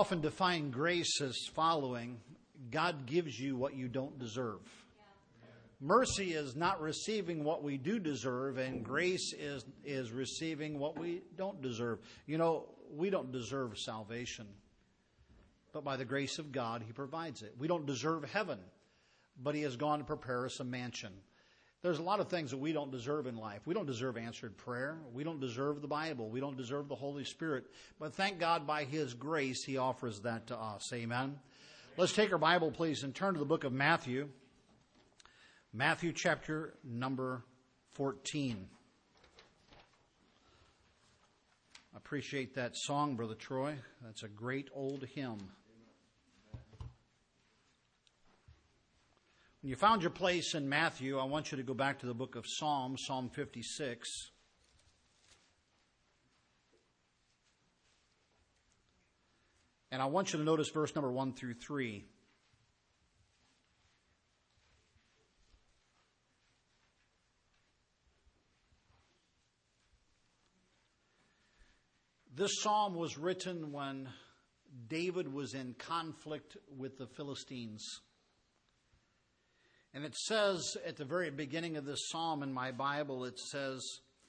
often define grace as following: God gives you what you don't deserve. Mercy is not receiving what we do deserve, and grace is receiving what we don't deserve. You know, we don't deserve salvation, but by the grace of God, He provides it. We don't deserve heaven, but He has gone to prepare us a mansion. There's a lot of things that we don't deserve in life. We don't deserve answered prayer. We don't deserve the Bible. We don't deserve the Holy Spirit. But thank God by His grace, He offers that to us. Amen. Let's take our Bible, please, and turn to the book of Matthew. Matthew chapter number 14. I appreciate that song, Brother Troy. That's a great old hymn. When you found your place in Matthew, I want you to go back to the book of Psalms, Psalm 56. And I want you to notice verse number 1 through 3. This psalm was written when David was in conflict with the Philistines. And it says at the very beginning of this psalm in my Bible, it says,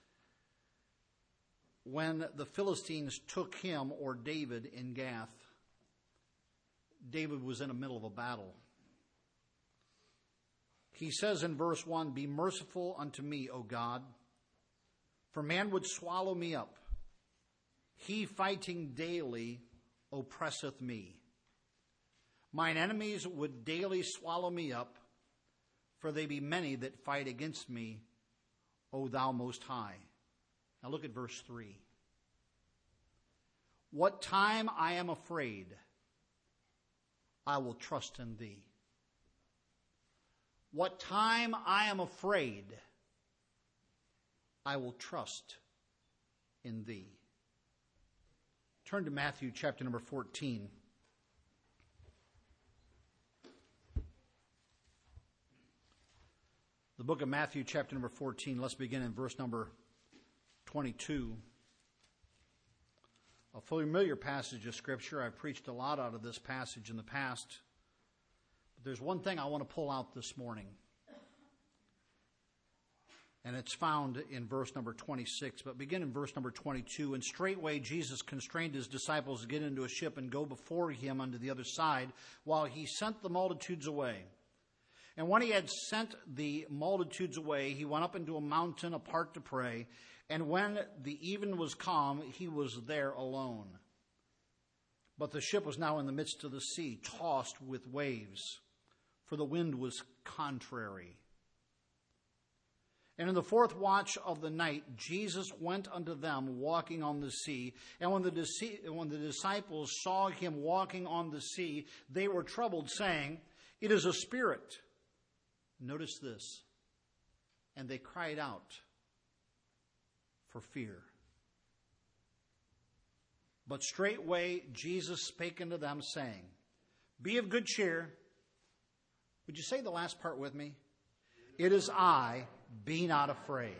when the Philistines took him, or David, in Gath, David was in the middle of a battle. He says in verse 1, "Be merciful unto me, O God, for man would swallow me up. He fighting daily oppresseth me. Mine enemies would daily swallow me up, for they be many that fight against me, O thou most high." Now look at verse 3. "What time I am afraid, I will trust in thee." What time I am afraid, I will trust in thee. Turn to Matthew chapter number 14. The book of Matthew chapter number 14. Let's begin in verse number 22. A familiar passage of Scripture. I've preached a lot out of this passage in the past. But there's one thing I want to pull out this morning. And it's found in verse number 26. But begin in verse number 22. "And straightway Jesus constrained His disciples to get into a ship and go before Him unto the other side, while He sent the multitudes away. And when He had sent the multitudes away, He went up into a mountain apart to pray. And when the even was come, He was there alone. But the ship was now in the midst of the sea, tossed with waves, for the wind was contrary. And in the fourth watch of the night, Jesus went unto them walking on the sea. And when the disciples saw Him walking on the sea, they were troubled, saying, It is a spirit. Notice this. And they cried out for fear. But straightway Jesus spake unto them, saying, Be of good cheer. Would you say the last part with me? It is I, be not afraid.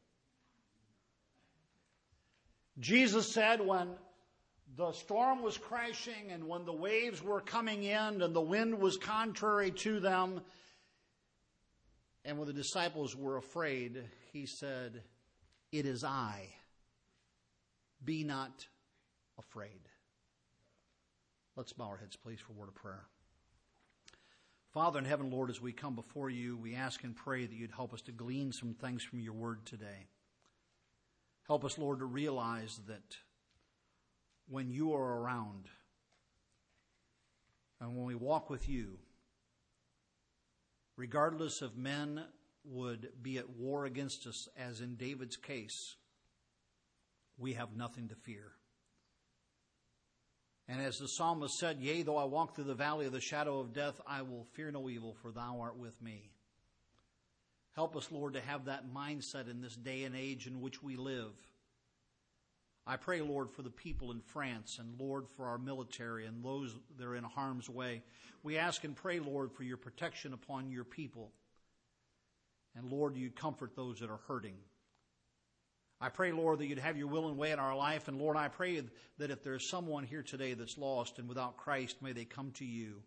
Jesus said when the storm was crashing and when the waves were coming in and the wind was contrary to them, and when the disciples were afraid, He said, It is I, be not afraid. Let's bow our heads, please, for a word of prayer. Father in heaven, Lord, as we come before You, we ask and pray that You'd help us to glean some things from Your word today. Help us, Lord, to realize that when You are around and when we walk with You, regardless if men would be at war against us, as in David's case, we have nothing to fear. And as the psalmist said, Yea, though I walk through the valley of the shadow of death, I will fear no evil, for Thou art with me. Help us, Lord, to have that mindset in this day and age in which we live. I pray, Lord, for the people in France, and Lord, for our military and those that are in harm's way. We ask and pray, Lord, for Your protection upon Your people. And Lord, You comfort those that are hurting. I pray, Lord, that you'd have your will and way in our life. And Lord, I pray that if there's someone here today that's lost and without Christ, may they come to you.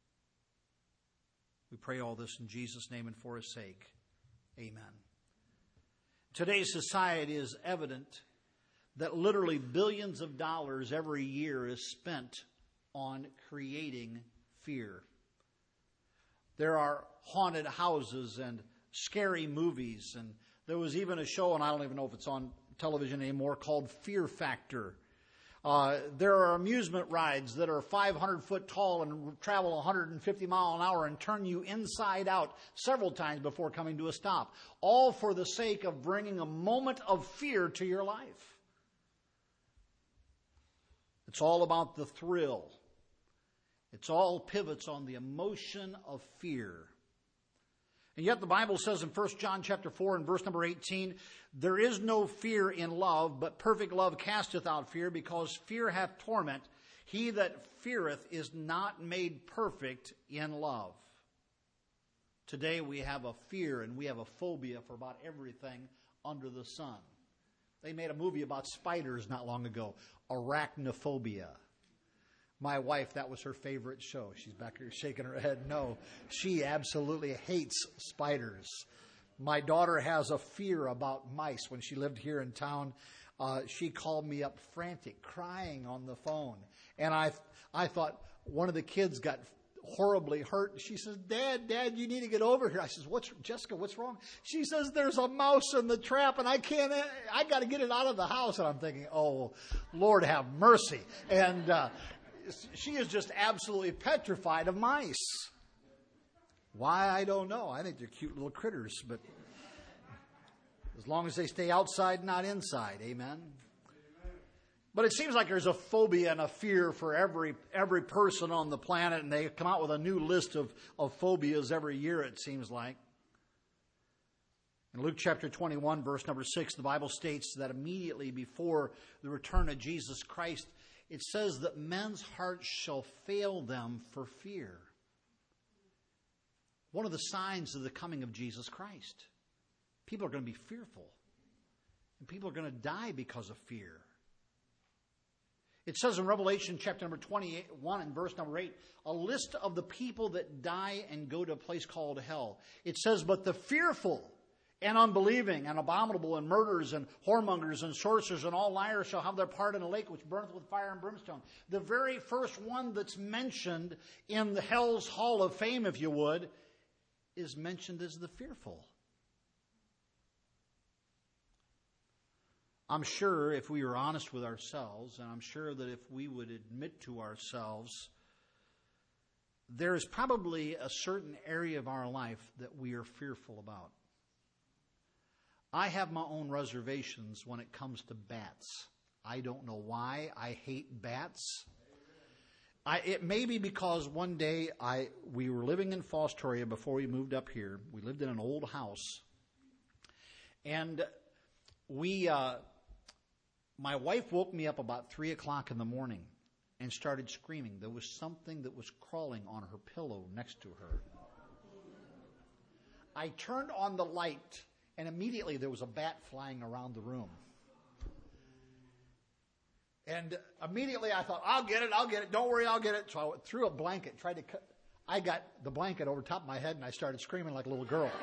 We pray all this in Jesus' name and for his sake. Amen. Today's society is evident that literally billions of dollars every year is spent on creating fear. There are haunted houses and scary movies, and there was even a show, and I don't even know if it's on television anymore, called Fear Factor. There are amusement rides that are 500 foot tall and travel 150 miles an hour and turn you inside out several times before coming to a stop, all for the sake of bringing a moment of fear to your life. It's all about the thrill. It's all pivots on the emotion of fear. And yet the Bible says in 1 John chapter 4 and verse number 18, there is no fear in love, but perfect love casteth out fear, because fear hath torment. He that feareth is not made perfect in love. Today we have a fear and we have a phobia for about everything under the sun. They made a movie about spiders not long ago, Arachnophobia. My wife, that was her favorite show. She's back here shaking her head. No, she absolutely hates spiders. My daughter has a fear about mice. When she lived here in town, she called me up frantic, crying on the phone. And I thought one of the kids got horribly hurt. She says, Dad, you need to get over here. I says, Jessica, what's wrong? She says, there's a mouse in the trap and I got to get it out of the house. And I'm thinking, oh, Lord have mercy. And, she is just absolutely petrified of mice. Why, I don't know. I think they're cute little critters, but as long as they stay outside, not inside. Amen. But it seems like there's a phobia and a fear for every person on the planet, and they come out with a new list of phobias every year, it seems like. In Luke chapter 21, verse number 6, the Bible states that immediately before the return of Jesus Christ, it says that men's hearts shall fail them for fear. One of the signs of the coming of Jesus Christ. People are going to be fearful. And people are going to die because of fear. It says in Revelation chapter number 21 and verse number 8, a list of the people that die and go to a place called hell. It says, but the fearful and unbelieving and abominable and murderers and whoremongers and sorcerers and all liars shall have their part in a lake which burneth with fire and brimstone. The very first one that's mentioned in the hell's hall of fame, if you would, is mentioned as the fearful. I'm sure if we were honest with ourselves, and I'm sure that if we would admit to ourselves, there is probably a certain area of our life that we are fearful about. I have my own reservations when it comes to bats. I don't know why. I hate bats. It may be because one day we were living in Fostoria before we moved up here. We lived in an old house. And my wife woke me up about 3 o'clock in the morning and started screaming. There was something that was crawling on her pillow next to her. I turned on the light, and immediately there was a bat flying around the room. And immediately I thought, I'll get it. Don't worry, I'll get it. So I threw a blanket, tried to cut. I got the blanket over top of my head, and I started screaming like a little girl.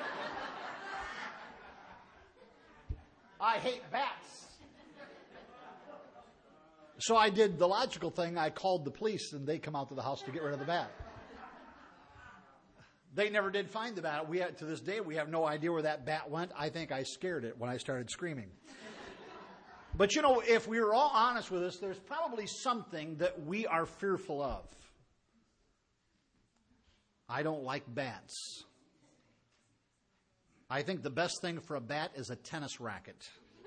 I hate bats. So I did the logical thing. I called the police, and they come out to the house to get rid of the bat. They never did find the bat. To this day, we have no idea where that bat went. I think I scared it when I started screaming. But you know, if we were all honest with us, there's probably something that we are fearful of. I don't like bats. I think the best thing for a bat is a tennis racket.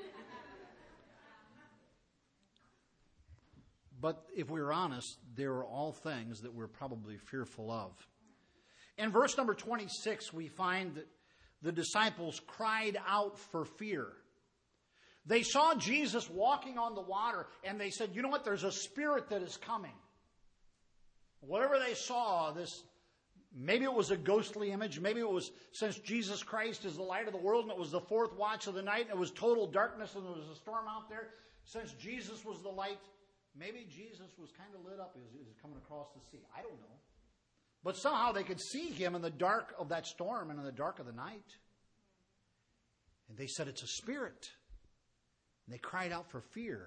But if we were honest, there are all things that we're probably fearful of. In verse number 26, we find that the disciples cried out for fear. They saw Jesus walking on the water, and they said, you know what, there's a spirit that is coming. Whatever they saw, this Maybe it was a ghostly image. Maybe it was since Jesus Christ is the light of the world and it was the fourth watch of the night and it was total darkness and there was a storm out there. Since Jesus was the light, maybe Jesus was kind of lit up as he was coming across the sea. I don't know. But somehow they could see him in the dark of that storm and in the dark of the night. And they said, it's a spirit. And they cried out for fear.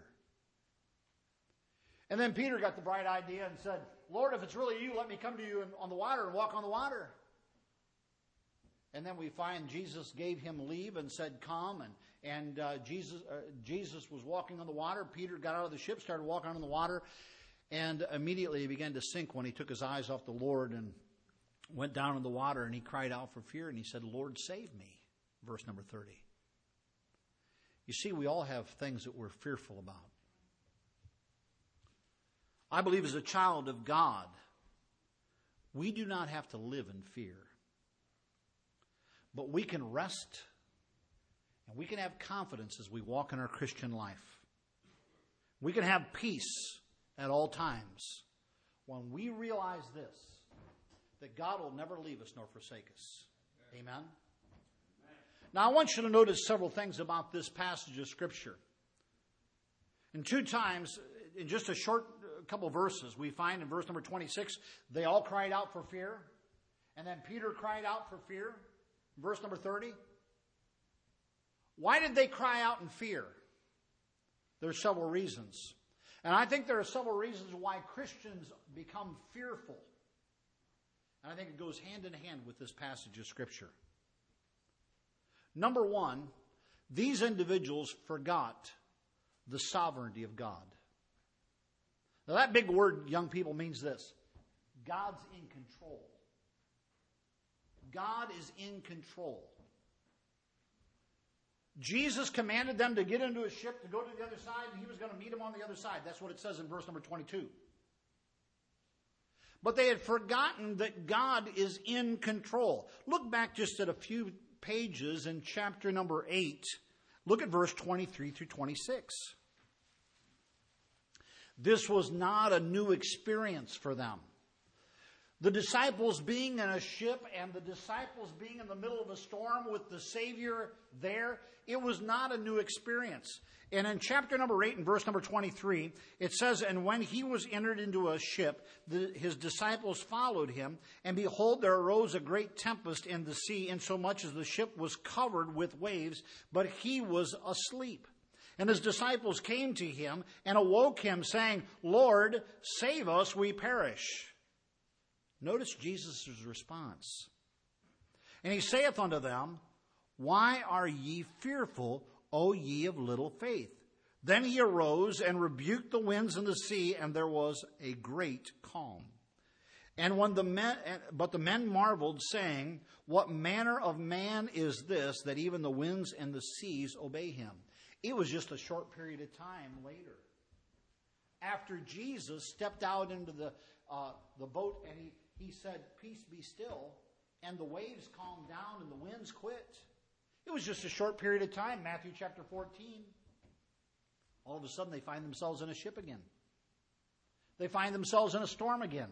And then Peter got the bright idea and said, Lord, if it's really you, let me come to you on the water and walk on the water. And then we find Jesus gave him leave and said, come. And Jesus was walking on the water. Peter got out of the ship, started walking on the water. And immediately he began to sink when he took his eyes off the Lord and went down in the water. And he cried out for fear. And he said, Lord, save me. Verse number 30. You see, we all have things that we're fearful about. I believe as a child of God, we do not have to live in fear. But we can rest and we can have confidence as we walk in our Christian life. We can have peace at all times when we realize this, that God will never leave us nor forsake us. Amen? Now I want you to notice several things about this passage of Scripture. And two times, in just a short couple verses, we find in verse number 26, they all cried out for fear. And then Peter cried out for fear. Verse number 30. Why did they cry out in fear? There are several reasons. And I think there are several reasons why Christians become fearful. And I think it goes hand in hand with this passage of Scripture. Number one, these individuals forgot the sovereignty of God. Now that big word, young people, means this. God's in control. God is in control. Jesus commanded them to get into a ship to go to the other side, and he was going to meet them on the other side. That's what it says in verse number 22. But they had forgotten that God is in control. Look back just at a few pages in chapter number 8. Look at verse 23 through 26. This was not a new experience for them. The disciples being in a ship and the disciples being in the middle of a storm with the Savior there, it was not a new experience. And in chapter number 8 and verse number 23, it says, and when he was entered into a ship, his disciples followed him, and behold, there arose a great tempest in the sea, insomuch as the ship was covered with waves, but he was asleep. And his disciples came to him and awoke him, saying, Lord, save us, we perish. Notice Jesus' response. And he saith unto them, why are ye fearful, O ye of little faith? Then he arose and rebuked the winds and the sea, and there was a great calm. And when the men marveled, saying, what manner of man is this, that even the winds and the seas obey him? It was just a short period of time later. After Jesus stepped out into the boat and he said, peace be still, and the waves calmed down and the winds quit. It was just a short period of time, Matthew chapter 14. All of a sudden they find themselves in a ship again. They find themselves in a storm again.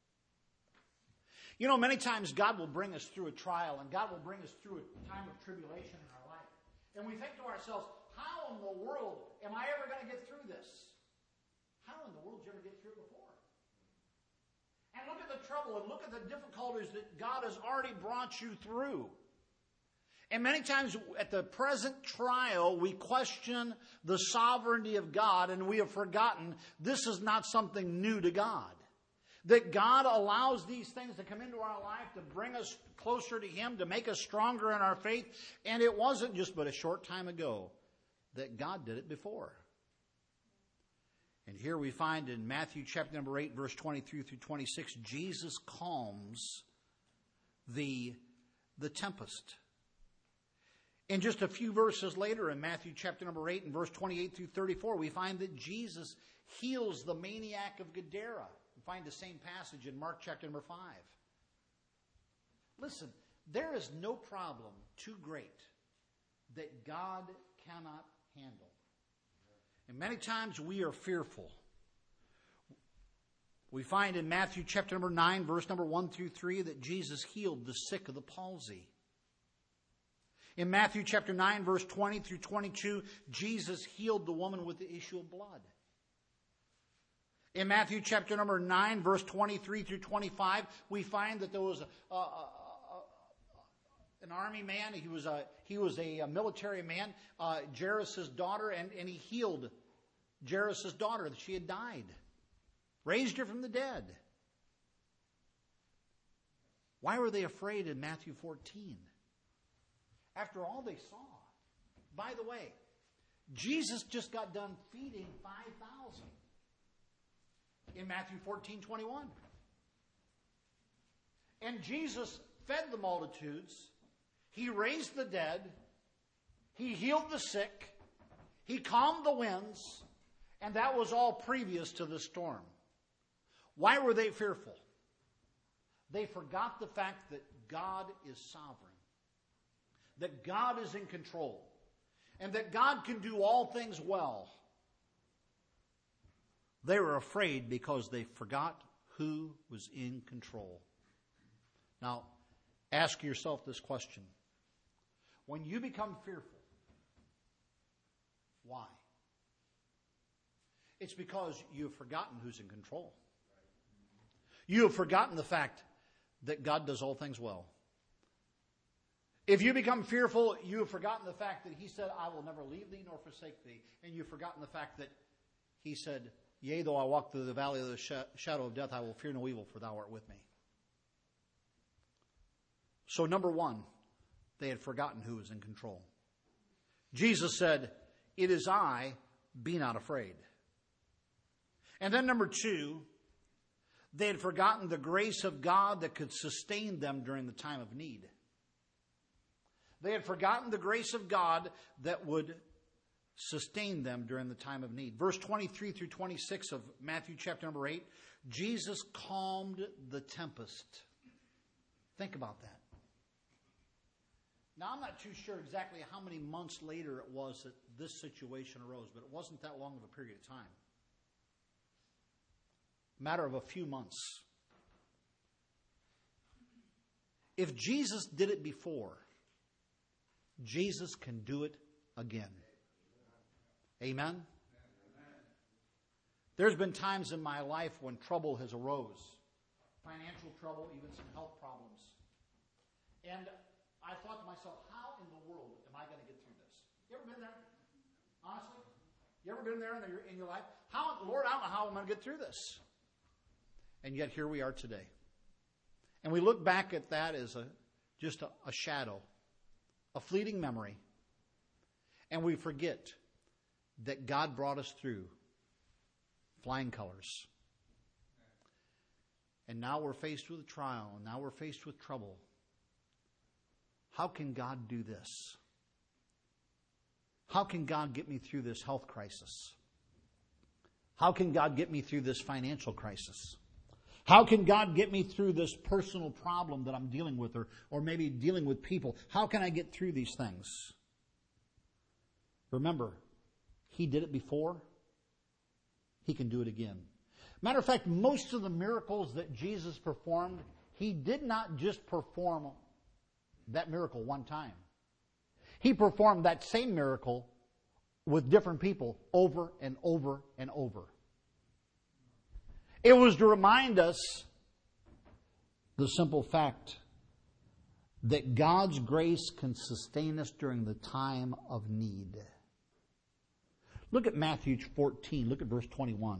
You know, many times God will bring us through a trial and God will bring us through a time of tribulation in our life. And we think to ourselves, how in the world am I ever going to get through this? How in the world did you ever get through it before? And look at the trouble and look at the difficulties that God has already brought you through. And many times at the present trial, we question the sovereignty of God, and we have forgotten this is not something new to God. That God allows these things to come into our life to bring us closer to Him, to make us stronger in our faith. And it wasn't just but a short time ago that God did it before. And here we find in Matthew chapter number 8, verse 23 through 26, Jesus calms the tempest. And just a few verses later in Matthew chapter number 8 and verse 28 through 34, we find that Jesus heals the maniac of Gadara. We find the same passage in Mark chapter number 5. Listen, there is no problem too great that God cannot handle. And many times we are fearful. We find in Matthew chapter number 9, verse number 1 through 3, that Jesus healed the sick of the palsy. In Matthew chapter 9, verse 20 through 22, Jesus healed the woman with the issue of blood. In Matthew chapter number 9, verse 23 through 25, we find that there was an army man. He was a military man, Jairus' daughter, and he healed Jairus' daughter. She had died. Raised her from the dead. Why were they afraid in Matthew 14? After all they saw. By the way, Jesus just got done feeding 5,000 in Matthew 14:21. And Jesus fed the multitudes. He raised the dead. He healed the sick. He calmed the winds. And that was all previous to the storm. Why were they fearful? They forgot the fact that God is sovereign. That God is in control. And that God can do all things well. They were afraid because they forgot who was in control. Now, ask yourself this question. When you become fearful, why? It's because you've forgotten who's in control. You have forgotten the fact that God does all things well. If you become fearful, you have forgotten the fact that He said, I will never leave thee nor forsake thee. And you've forgotten the fact that He said, yea, though I walk through the valley of the shadow of death, I will fear no evil, for thou art with me. So number one, they had forgotten who was in control. Jesus said, it is I, be not afraid. And then number two, they had forgotten the grace of God that could sustain them during the time of need. They had forgotten the grace of God that would sustain them during the time of need. Verse 23 through 26 of Matthew chapter number 8, Jesus calmed the tempest. Think about that. Now, I'm not too sure exactly how many months later it was that this situation arose, but it wasn't that long of a period of time. Matter of a few months. If Jesus did it before, Jesus can do it again. Amen? There's been times in my life when trouble has arose. Financial trouble, even some health problems. And I thought to myself, how in the world am I going to get through this? You ever been there? Honestly? You ever been there in your life? Lord, I don't know how I'm going to get through this. And yet here we are today. And we look back at that as just a shadow, a fleeting memory. And we forget that God brought us through flying colors. And now we're faced with a trial, and now we're faced with trouble. How can God do this? How can God get me through this health crisis? How can God get me through this financial crisis? How can God get me through this personal problem that I'm dealing with, or maybe dealing with people? How can I get through these things? Remember, He did it before. He can do it again. Matter of fact, most of the miracles that Jesus performed, He did not just perform that miracle one time. He performed that same miracle with different people over and over and over. It was to remind us the simple fact that God's grace can sustain us during the time of need. Look at Matthew 14. Look at verse 21.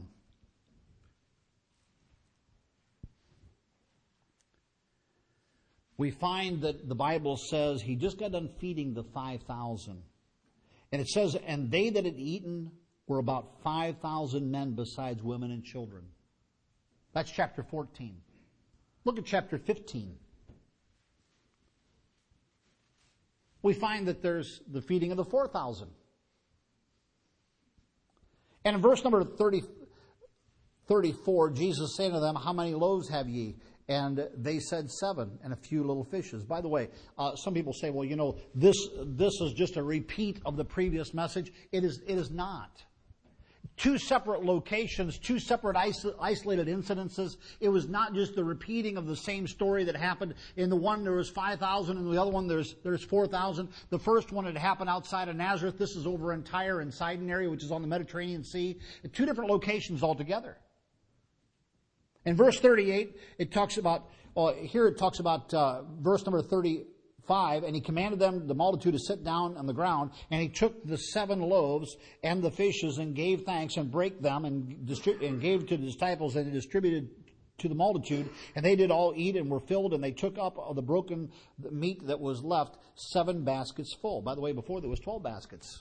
We find that the Bible says He just got done feeding the 5,000. And it says, and they that had eaten were about 5,000 men besides women and children. That's chapter 14. Look at chapter 15. We find that there's the feeding of the 4,000. And in verse number 34, Jesus saying to them, how many loaves have ye? And they said 7, and a few little fishes. By the way, some people say, well, you know, this is just a repeat of the previous message. It is not. two separate locations, two separate isolated incidences. It was not just the repeating of the same story that happened. In the one there was 5,000, and the other one there's 4,000. The first one had happened outside of Nazareth. This is over in Tyre and Sidon area, which is on the Mediterranean Sea. Two different locations altogether. In verse 38, it talks about, verse number 35, and he commanded them, the multitude, to sit down on the ground, and he took the 7 loaves and the fishes and gave thanks and brake them and gave to the disciples, and he distributed to the multitude, and they did all eat and were filled, and they took up of the broken meat that was left 7 baskets full. By the way, before there was 12 baskets.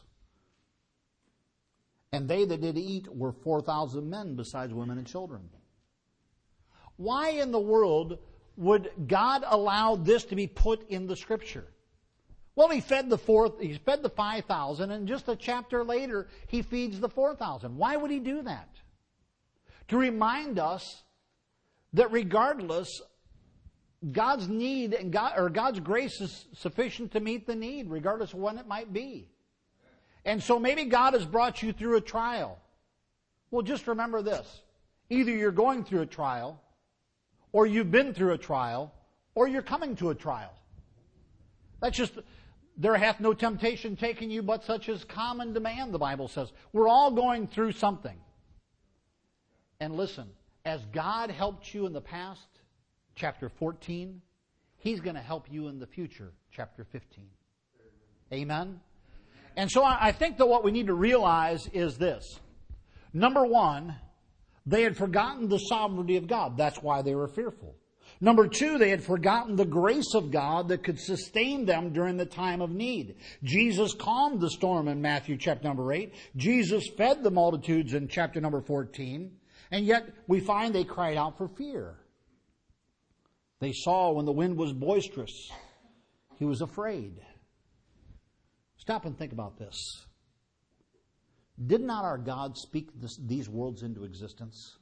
And they that did eat were 4,000 men, besides women and children. Why in the world would God allow this to be put in the Scripture? Well, he fed the 5,000, and just a chapter later, he feeds the 4,000. Why would he do that? To remind us that regardless, God's need and God's grace is sufficient to meet the need, regardless of when it might be. And so maybe God has brought you through a trial. Well, just remember this. Either you're going through a trial, or you've been through a trial, or you're coming to a trial. That's just, there hath no temptation taken you but such as common demand, the Bible says. We're all going through something. And listen, as God helped you in the past, chapter 14, He's going to help you in the future, chapter 15. Amen? And so I think that what we need to realize is this. Number one, they had forgotten the sovereignty of God. That's why they were fearful. Number two, they had forgotten the grace of God that could sustain them during the time of need. Jesus calmed the storm in Matthew chapter number 8. Jesus fed the multitudes in chapter number 14. And yet we find they cried out for fear. They saw when the wind was boisterous. He was afraid. Stop and think about this. Did not our God speak these worlds into existence?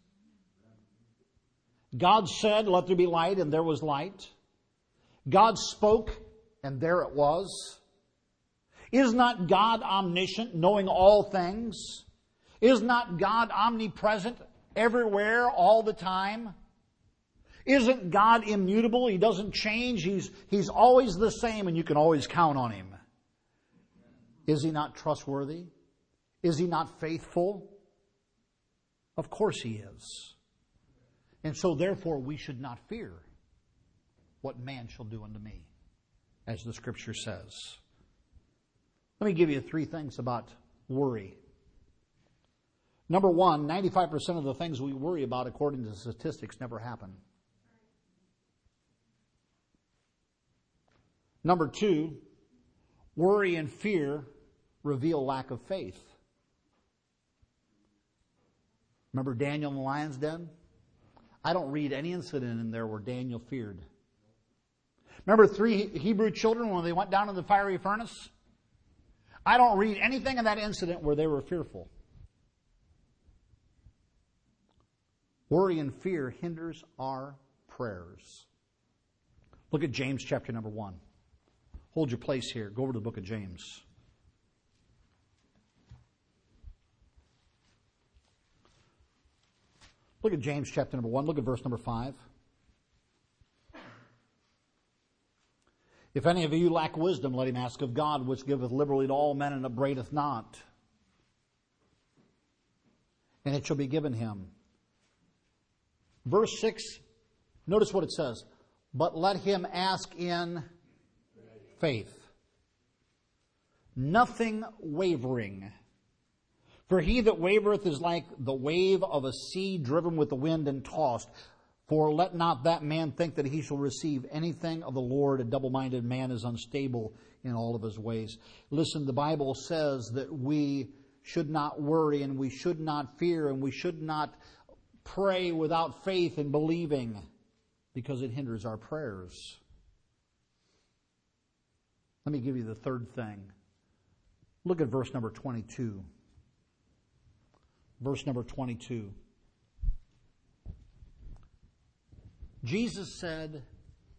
God said, "Let there be light," and there was light. God spoke, and there it was. Is not God omniscient, knowing all things? Is not God omnipresent, everywhere, all the time? Isn't God immutable? He doesn't change. He's always the same, and you can always count on Him. Is He not trustworthy? Is He not faithful? Of course He is. And so therefore we should not fear what man shall do unto me, as the Scripture says. Let me give you 3 things about worry. Number one, 95% of the things we worry about, according to statistics, never happen. Number two, worry and fear reveal lack of faith. Remember Daniel in the lion's den? I don't read any incident in there where Daniel feared. Remember 3 Hebrew children when they went down in the fiery furnace? I don't read anything in that incident where they were fearful. Worry and fear hinders our prayers. Look at James chapter number 1. Hold your place here. Go over to the book of James. Look at James chapter number 1. Look at verse number 5. If any of you lack wisdom, let him ask of God, which giveth liberally to all men and upbraideth not. And it shall be given him. Verse 6, notice what it says. But let him ask in faith. Nothing wavering. For he that wavereth is like the wave of a sea driven with the wind and tossed. For let not that man think that he shall receive anything of the Lord. A double-minded man is unstable in all of his ways. Listen, the Bible says that we should not worry and we should not fear and we should not pray without faith and believing, because it hinders our prayers. Let me give you the third thing. Look at verse number 22. Verse number 22. Jesus said,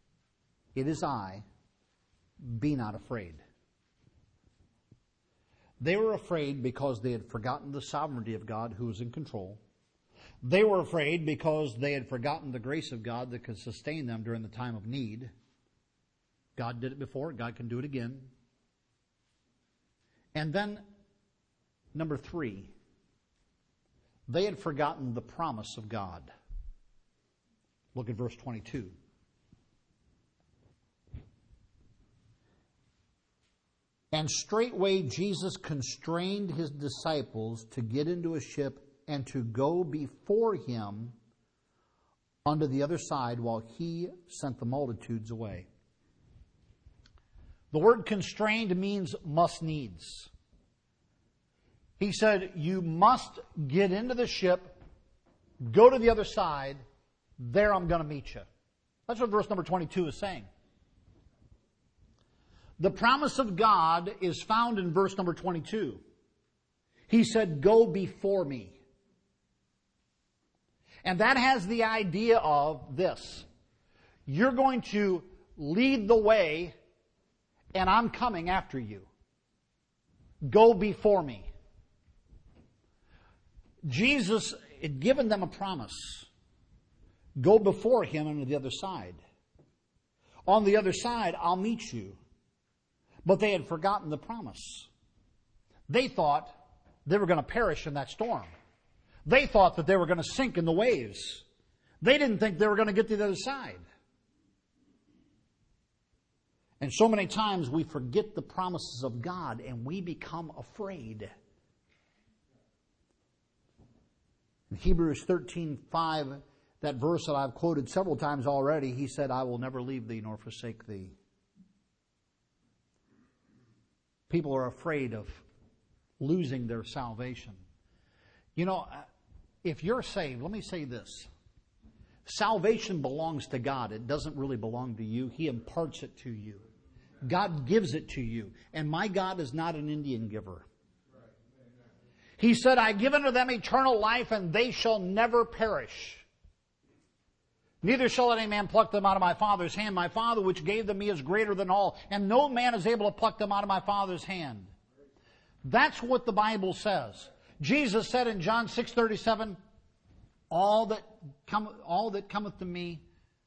"It is I, be not afraid." They were afraid because they had forgotten the sovereignty of God who was in control. They were afraid because they had forgotten the grace of God that could sustain them during the time of need. God did it before. God can do it again. And then, number 3, they had forgotten the promise of God. Look at verse 22. And straightway Jesus constrained his disciples to get into a ship and to go before him unto the other side while he sent the multitudes away. The word constrained means must needs. He said, you must get into the ship, go to the other side, there I'm going to meet you. That's what verse number 22 is saying. The promise of God is found in verse number 22. He said, go before me. And that has the idea of this. You're going to lead the way, and I'm coming after you. Go before me. Jesus had given them a promise. Go before him on the other side. On the other side, I'll meet you. But they had forgotten the promise. They thought they were going to perish in that storm. They thought that they were going to sink in the waves. They didn't think they were going to get to the other side. And so many times we forget the promises of God and we become afraid. In Hebrews 13:5, that verse that I've quoted several times already, he said, I will never leave thee nor forsake thee. People are afraid of losing their salvation. You know, if you're saved, let me say this. Salvation belongs to God. It doesn't really belong to you. He imparts it to you. God gives it to you. And my God is not an Indian giver. He said, I give unto them eternal life, and they shall never perish. Neither shall any man pluck them out of my Father's hand. My Father which gave them me is greater than all, and no man is able to pluck them out of my Father's hand. That's what the Bible says. Jesus said in John 6:37, all that cometh to me,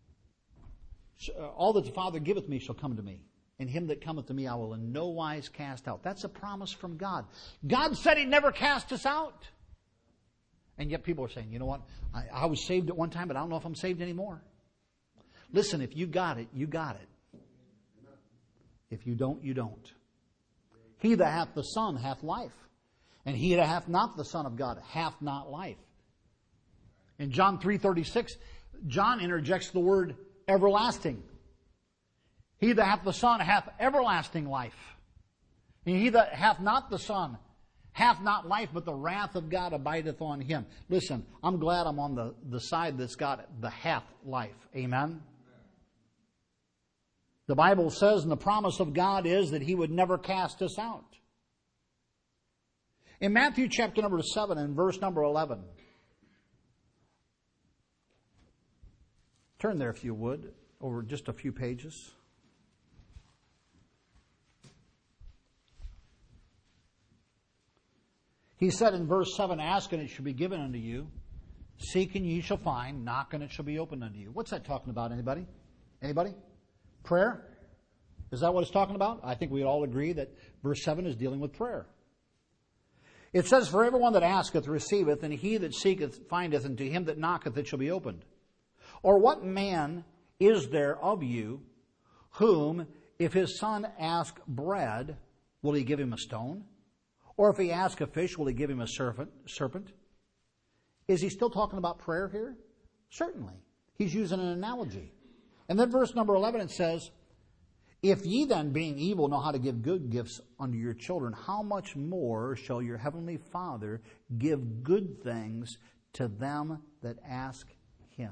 all that the Father giveth me shall come to me. And him that cometh to me I will in no wise cast out. That's a promise from God. God said he'd never cast us out. And yet people are saying, you know what? I was saved at one time, but I don't know if I'm saved anymore. Listen, if you got it, you got it. If you don't, you don't. He that hath the Son hath life. And he that hath not the Son of God hath not life. In John 3:36, John interjects the word everlasting. He that hath the Son hath everlasting life. And he that hath not the Son hath not life, but the wrath of God abideth on him. Listen, I'm glad I'm on the side that's got the hath life. Amen? The Bible says, and the promise of God is that he would never cast us out. In Matthew chapter number 7 and verse number 11. Turn there if you would, over just a few pages. He said in verse 7, ask and it shall be given unto you. Seek and ye shall find. Knock and it shall be opened unto you. What's that talking about, anybody? Anybody? Prayer? Is that what it's talking about? I think we all agree that verse 7 is dealing with prayer. It says, for everyone that asketh receiveth, and he that seeketh findeth, and to him that knocketh it shall be opened. Or what man is there of you whom, if his son ask bread, will he give him a stone? Or if he ask a fish, will he give him a serpent? Is he still talking about prayer here? Certainly. He's using an analogy. And then verse number 11, it says, if ye then, being evil, know how to give good gifts unto your children, how much more shall your heavenly Father give good things to them that ask him?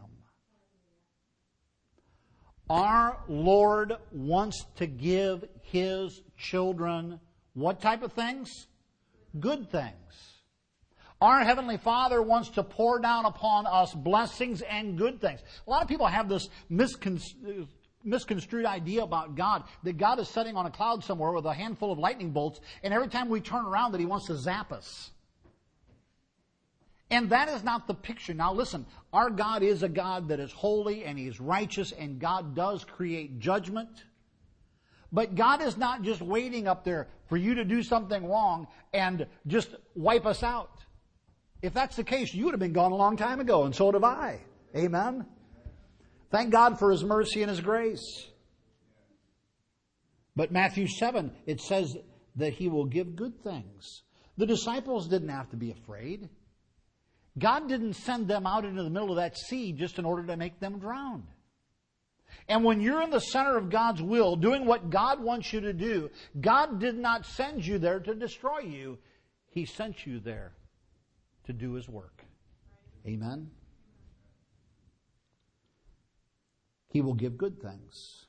Our Lord wants to give his children what type of things? Good things. Our Heavenly Father wants to pour down upon us blessings and good things. A lot of people have this misconstrued idea about God, that God is sitting on a cloud somewhere with a handful of lightning bolts, and every time we turn around that He wants to zap us. And that is not the picture. Now listen, our God is a God that is holy and He is righteous, and God does create judgment. But God is not just waiting up there for you to do something wrong and just wipe us out. If that's the case, you would have been gone a long time ago, and so would have I. Amen? Thank God for His mercy and His grace. But Matthew 7, it says that He will give good things. The disciples didn't have to be afraid. God didn't send them out into the middle of that sea just in order to make them drown. And when you're in the center of God's will, doing what God wants you to do, God did not send you there to destroy you. He sent you there to do His work. Amen? He will give good things.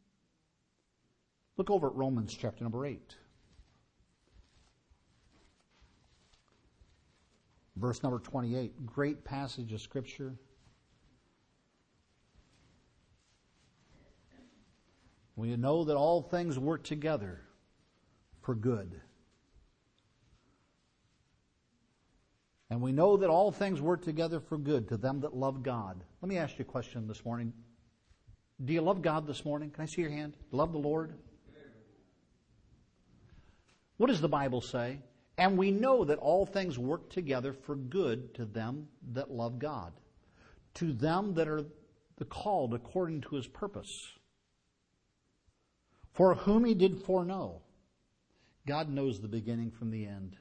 Look over at Romans chapter number 8. Verse number 28, great passage of Scripture. We know that all things work together for good. And we know that all things work together for good to them that love God. Let me ask you a question this morning. Do you love God this morning? Can I see your hand? Love the Lord? What does the Bible say? And we know that all things work together for good to them that love God, to them that are the called according to His purpose. For whom He did foreknow, God knows the beginning from the end.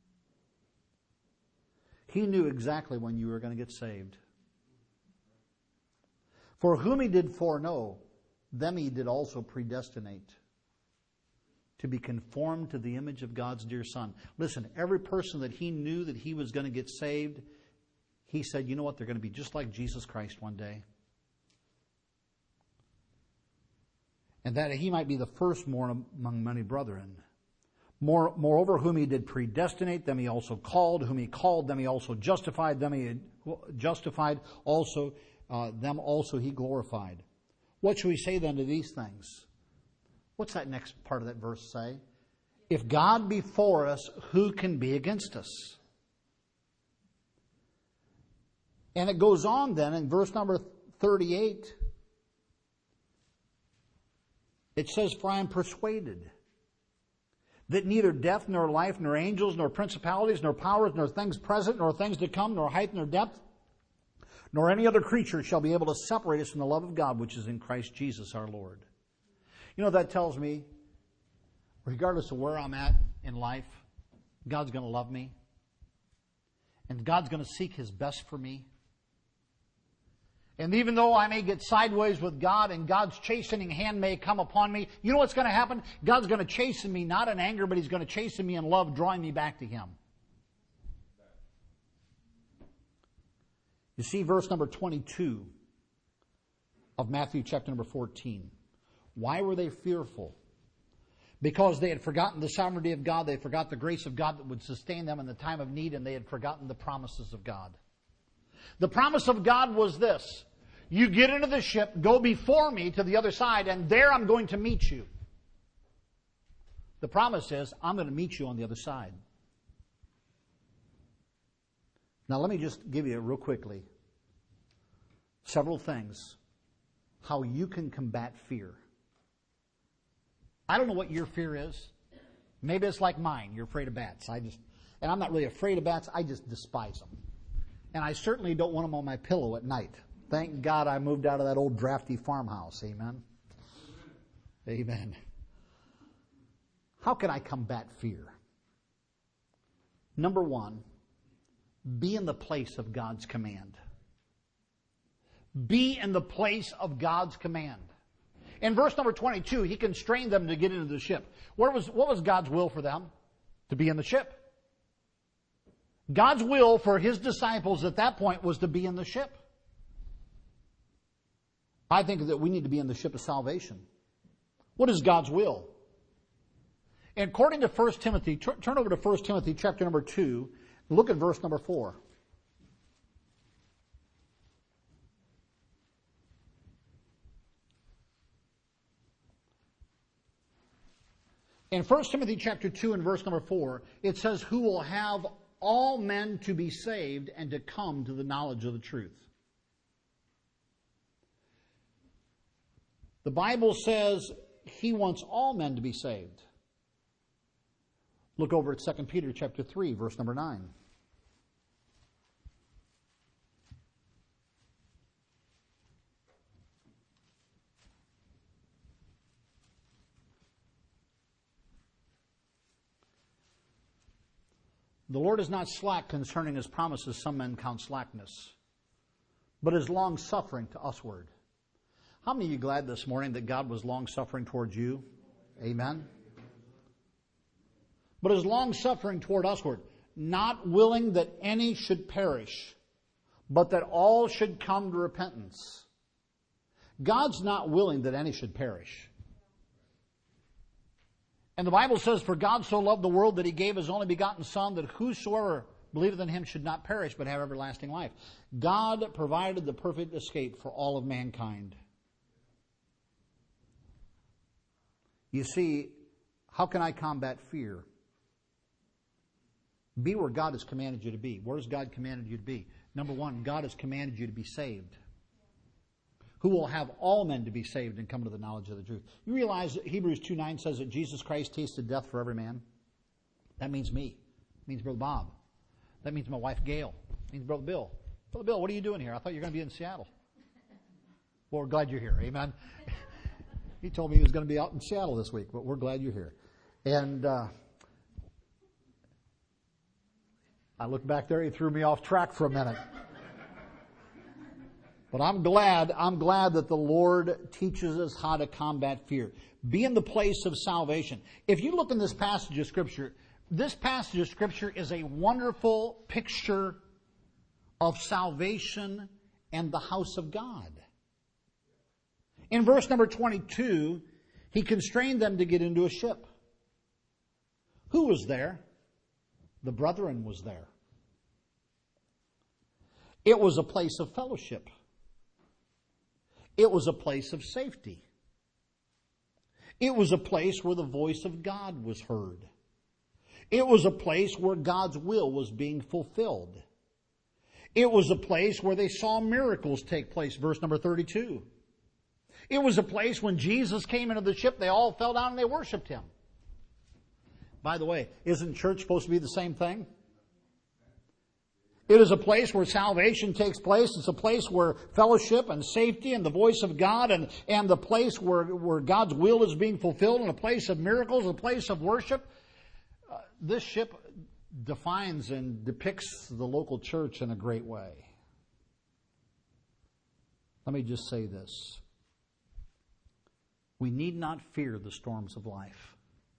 He knew exactly when you were going to get saved. For whom He did foreknow, them He did also predestinate to be conformed to the image of God's dear Son. Listen, every person that He knew that he was going to get saved, He said, you know what, they're going to be just like Jesus Christ one day. And that He might be the firstborn among many brethren. Moreover, whom He did predestinate, them He also called. Whom He called, them He also justified. Them He justified also, them also He glorified. What shall we say then to these things? What's that next part of that verse say? If God be for us, who can be against us? And it goes on then in verse number 38. It says, for I am persuaded that neither death, nor life, nor angels, nor principalities, nor powers, nor things present, nor things to come, nor height, nor depth, nor any other creature shall be able to separate us from the love of God which is in Christ Jesus our Lord. You know, that tells me, regardless of where I'm at in life, God's going to love me. And God's going to seek His best for me. And even though I may get sideways with God and God's chastening hand may come upon me, you know what's going to happen? God's going to chasten me, not in anger, but He's going to chasten me in love, drawing me back to Him. You see verse number 22 of Matthew chapter number 14. Why were they fearful? Because they had forgotten the sovereignty of God, they forgot the grace of God that would sustain them in the time of need, and they had forgotten the promises of God. The promise of God was this: you get into the ship, go before me to the other side, and there I'm going to meet you. The promise is, I'm going to meet you on the other side. Now let me just give you real quickly several things how you can combat fear. I don't know what your fear is. Maybe it's like mine. You're afraid of bats. And I'm not really afraid of bats. I just despise them. And I certainly don't want them on my pillow at night. Thank God I moved out of that old drafty farmhouse. Amen. Amen. How can I combat fear? Number one, be in the place of God's command. Be in the place of God's command. In verse number 22, He constrained them to get into the ship. What was God's will for them? To be in the ship. God's will for His disciples at that point was to be in the ship. I think that we need to be in the ship of salvation. What is God's will? And according to 1 Timothy, turn over to 1 Timothy chapter number 2, look at verse number 4. In 1 Timothy chapter 2 and verse number 4, it says, who will have all men to be saved and to come to the knowledge of the truth. The Bible says He wants all men to be saved. Look over at 2 Peter chapter 3, verse number 9. The Lord is not slack concerning His promises, some men count slackness, but is long-suffering to usward. How many of you glad this morning that God was long-suffering towards you? Amen. But is long-suffering toward usward, not willing that any should perish, but that all should come to repentance. God's not willing that any should perish. And the Bible says, for God so loved the world that He gave His only begotten Son, that whosoever believeth in Him should not perish, but have everlasting life. God provided the perfect escape for all of mankind. You see, how can I combat fear? Be where God has commanded you to be. Where has God commanded you to be? Number one, God has commanded you to be saved. Who will have all men to be saved and come to the knowledge of the truth. You realize that Hebrews 2:9 says that Jesus Christ tasted death for every man? That means me. It means Brother Bob. That means my wife Gail. It means Brother Bill. Brother Bill, what are you doing here? I thought you were going to be in Seattle. Well, we're glad you're here. Amen. He told me he was going to be out in Seattle this week, but we're glad you're here. And I looked back there, he threw me off track for a minute. But I'm glad that the Lord teaches us how to combat fear. Be in the place of salvation. If you look in this passage of Scripture, this passage of Scripture is a wonderful picture of salvation and the house of God. In verse number 22, He constrained them to get into a ship. Who was there? The brethren was there. It was a place of fellowship. It was a place of safety. It was a place where the voice of God was heard. It was a place where God's will was being fulfilled. It was a place where they saw miracles take place, verse number 32. It was a place when Jesus came into the ship, they all fell down and they worshiped Him. By the way, isn't church supposed to be the same thing? It is a place where salvation takes place. It's a place where fellowship and safety and the voice of God and the place where God's will is being fulfilled, and a place of miracles, a place of worship. This ship defines and depicts the local church in a great way. Let me just say this. We need not fear the storms of life.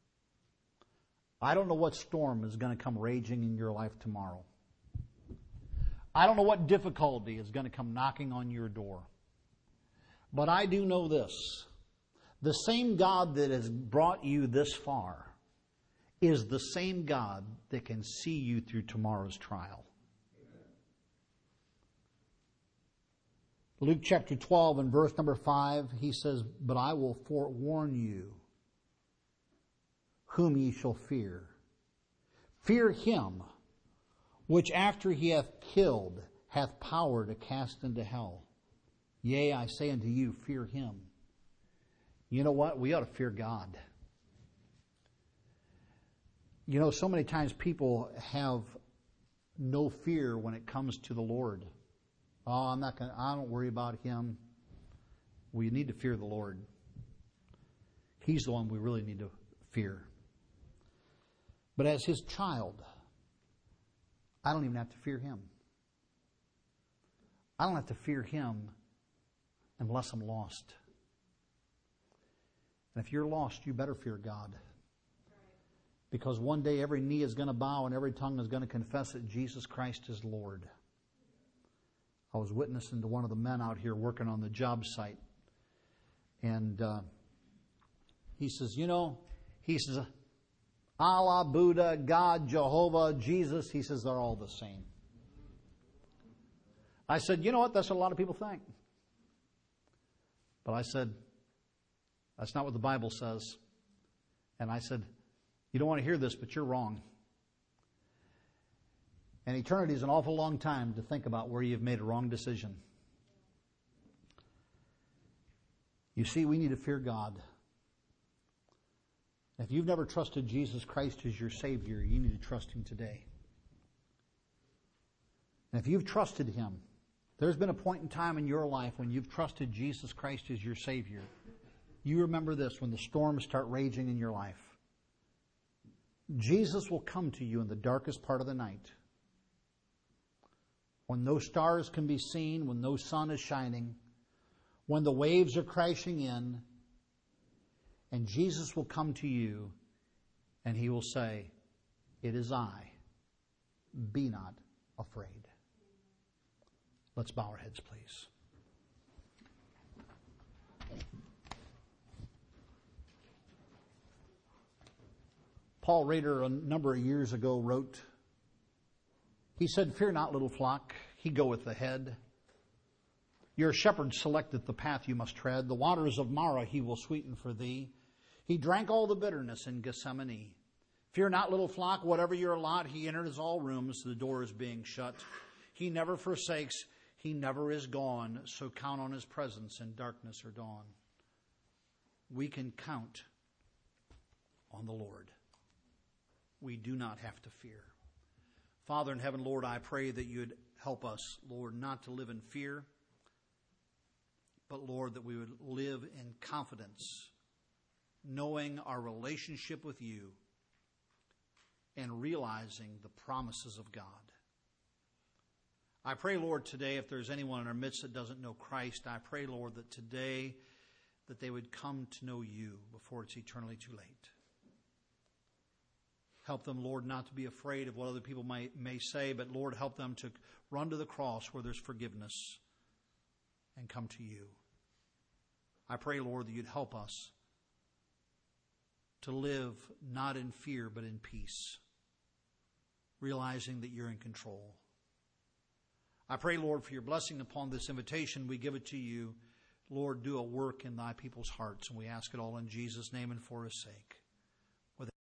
I don't know what storm is going to come raging in your life tomorrow. I don't know what difficulty is going to come knocking on your door. But I do know this. The same God that has brought you this far is the same God that can see you through tomorrow's trial. Luke chapter 12 and verse number 5, He says, but I will forewarn you whom ye shall fear. Fear Him which after He hath killed hath power to cast into hell. Yea, I say unto you, fear Him. You know what? We ought to fear God. You know, so many times people have no fear when it comes to the Lord. Oh, I don't worry about Him. We need to fear the Lord. He's the one we really need to fear. But as His child, I don't even have to fear Him. I don't have to fear Him unless I'm lost. And if you're lost, you better fear God. Because one day every knee is going to bow and every tongue is going to confess that Jesus Christ is Lord. I was witnessing to one of the men out here working on the job site. And he says, Allah, Buddha, God, Jehovah, Jesus, he says they're all the same. I said, you know what? That's what a lot of people think. But I said, that's not what the Bible says. And I said, You don't want to hear this, but you're wrong. And eternity is an awful long time to think about where you've made a wrong decision. You see, we need to fear God. If you've never trusted Jesus Christ as your Savior, you need to trust Him today. And if you've trusted Him, there's been a point in time in your life when you've trusted Jesus Christ as your Savior. You remember this when the storms start raging in your life. Jesus will come to you in the darkest part of the night. When no stars can be seen, when no sun is shining, when the waves are crashing in, and Jesus will come to you and He will say, "It is I. Be not afraid." Let's bow our heads, please. Paul Rader, a number of years ago, wrote, he said, "Fear not, little flock, He goeth ahead. Your shepherd selecteth the path you must tread. The waters of Marah He will sweeten for thee. He drank all the bitterness in Gethsemane. Fear not, little flock, whatever your lot, He enters all rooms, the door is being shut. He never forsakes, He never is gone, so count on His presence in darkness or dawn." We can count on the Lord. We do not have to fear. Father in heaven, Lord, I pray that You'd help us, Lord, not to live in fear, but, Lord, that we would live in confidence, knowing our relationship with You and realizing the promises of God. I pray, Lord, today, if there's anyone in our midst that doesn't know Christ, I pray, Lord, that today that they would come to know You before it's eternally too late. Help them, Lord, not to be afraid of what other people may say, but, Lord, help them to run to the cross where there's forgiveness and come to You. I pray, Lord, that You'd help us to live not in fear but in peace, realizing that You're in control. I pray, Lord, for Your blessing upon this invitation. We give it to You. Lord, do a work in Thy people's hearts, and we ask it all in Jesus' name and for His sake.